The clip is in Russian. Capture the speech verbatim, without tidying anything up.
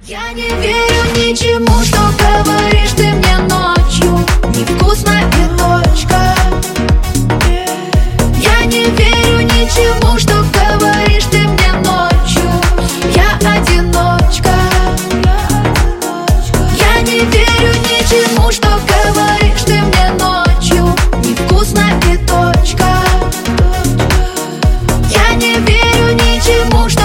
Я не верю ничему, что говоришь ты мне ночью. Невкусно и точка. Я не верю ничему, что говоришь ты мне ночью. Я одиночка. Я не верю ничему, что говоришь ты мне ночью. Невкусно и точка. Я не верю ничему, что